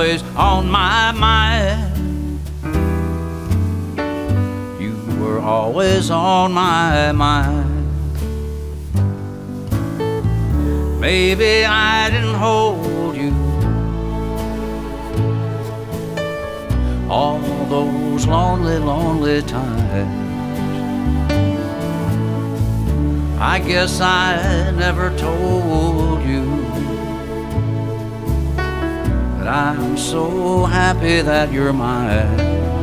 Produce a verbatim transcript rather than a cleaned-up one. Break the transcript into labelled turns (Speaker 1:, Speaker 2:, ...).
Speaker 1: always on my mind. You were always on my mind. Maybe I didn't hold you all those lonely, lonely times. I guess I never told you that I'm so happy that you're mine.